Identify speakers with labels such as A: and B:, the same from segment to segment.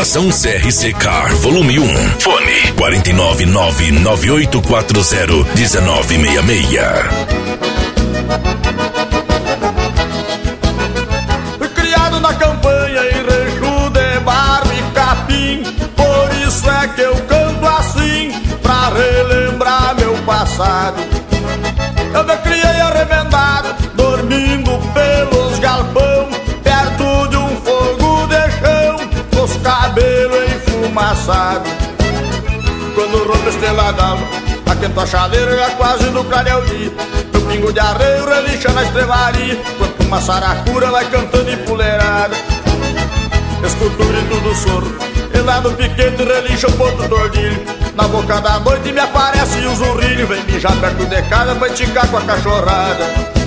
A: Estação CRC Car, volume 1. Fone 499-9840-1966.
B: Fui criado na campanha em rancho de barro e capim, por isso é que eu canto assim, pra relembrar meu passado. Eu me criei arremendado, dormindo pelos galpão, perto de um fogo de chão, com os cabelos enfumaçados. Quando rompe a estrela d'alva, aquento a chaleira já quase no clareio dia. Meu pingo de arreio relincha na estrevaria, quanto uma saracura vai cantando empoleirada. Escuto o grito do soro, e lá no piquete relincha o ponto do ordilho. Na boca da noite me aparece o zurrilho, vem mijar perto de casa pra esticar com a cachorrada.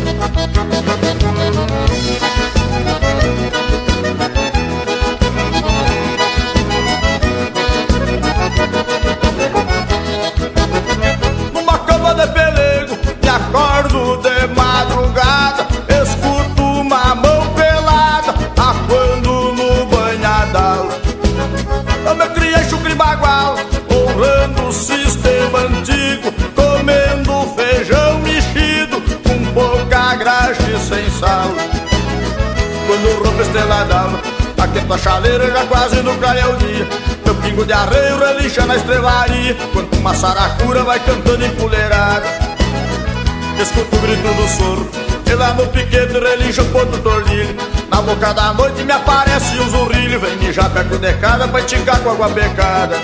B: Numa cama de pelego, me acordo de madrugada, escuto uma mão pelada, aquando no banhadal. Eu me criei chucre bagual, honrando o sistema antigo, comendo feijão mexido, com pouca graxa e sem sal. Quando rompe a estrela d'alva, aquento a chaleira já quase no clareio dia. Meu pingo de arreio relincha na estrevaria, quanto uma saracura vai cantando empoleirada. Escuto o grito do soro, e lá no piquete relincha o ponto do ordilho. Na boca da noite me aparece o zurrilho, vem mijar perto de casa pra esticar com água pecada.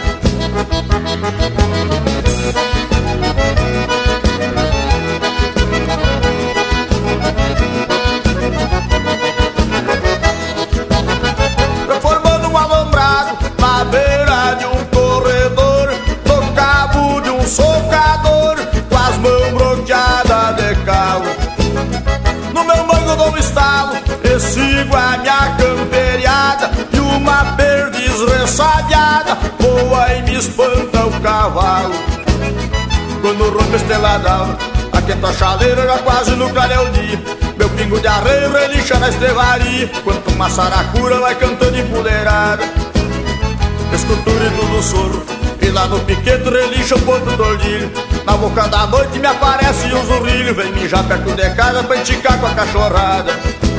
B: Formando um alambrado na beira de um corredor, no cabo de um socador, com as mãos bloqueadas de calo. No meu mango dou um estalo e sigo a minha camperiada, e uma perdiz ressabiada voa e me espanta o cavalo. Quando rompe a estrela d'alva, aquento a chaleira já quase no clareio dia. Meu pingo de arreio relincha na estrevaria, quanto uma saracura vai cantando empoleirada. Escuto o grito do soro, e lá no piquete relincha o ponto do ordilho. Na boca da noite me aparece o zurrilho, vem mijar perto de casa pra esticar com a cachorrada.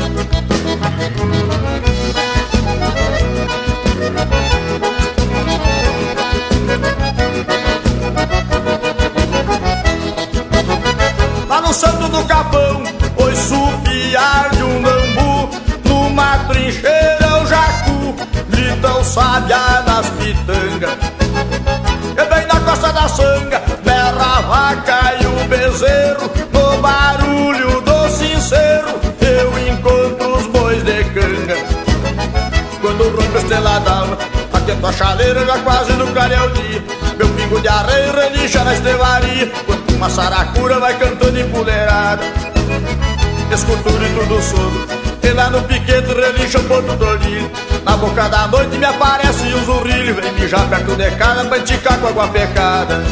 B: Lá no santo do capão, ouço o piar de um bambu, numa trincheira o jacu grita o sabiá nas pitangas. E bem na costa da sanga berra a vaca e o bezerro, no barulho do sincero eu encontro os bois de canga. Quando rompe a estrela d'alva, aquento a chaleira já quase no clareio dia. Meu pingo de arreio relincha na estrevaria, quanto uma saracura vai cantando empoleirada. Escuto o grito do soro, e lá no piquete relincha o ponto do ordilho. Na boca da noite me aparece o zurrilho, vem mijar perto de casa pra esticar com água pecada.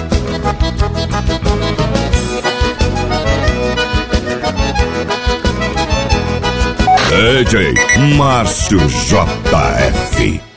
A: DJ Márcio JF.